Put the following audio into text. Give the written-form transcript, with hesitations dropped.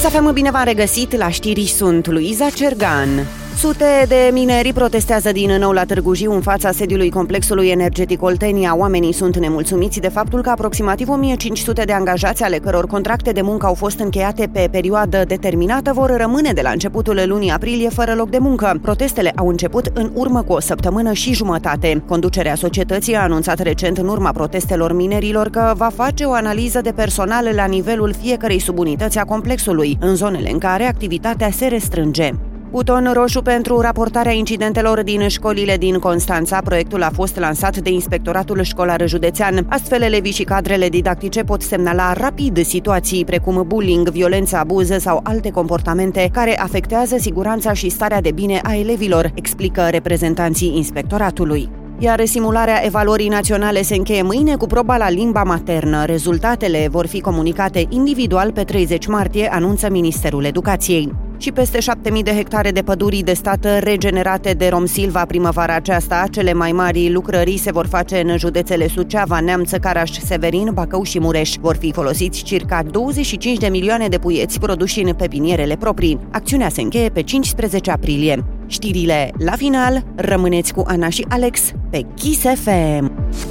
Kisafem, bine v-am regăsit, la știri sunt Luiza Cergan. Sute de mineri protestează din nou la Târgu Jiu în fața sediului complexului energetic Oltenia. Oamenii sunt nemulțumiți de faptul că aproximativ 1500 de angajați ale căror contracte de muncă au fost încheiate pe perioadă determinată vor rămâne de la începutul lunii aprilie fără loc de muncă. Protestele au început în urmă cu o săptămână și jumătate. Conducerea societății a anunțat recent în urma protestelor minerilor că va face o analiză de personal la nivelul fiecărei subunități a complexului, în zonele în care activitatea se restrânge. Buton roșu pentru raportarea incidentelor din școlile din Constanța. Proiectul a fost lansat de Inspectoratul Școlar Județean. Astfel, elevii și cadrele didactice pot semnala rapid situații precum bullying, violență, abuz sau alte comportamente care afectează siguranța și starea de bine a elevilor, explică reprezentanții Inspectoratului. Iar simularea evaluării naționale se încheie mâine cu proba la limba maternă. Rezultatele vor fi comunicate individual pe 30 martie, anunță Ministerul Educației. Și peste 7.000 de hectare de păduri de stat regenerate de Romsilva primăvara aceasta. Cele mai mari lucrării se vor face în județele Suceava, Neamț, Caraș, Severin, Bacău și Mureș. Vor fi folosiți circa 25 de milioane de puieți produși în pepinierele proprii. Acțiunea se încheie pe 15 aprilie. Știrile la final, rămâneți cu Ana și Alex pe Kiss FM.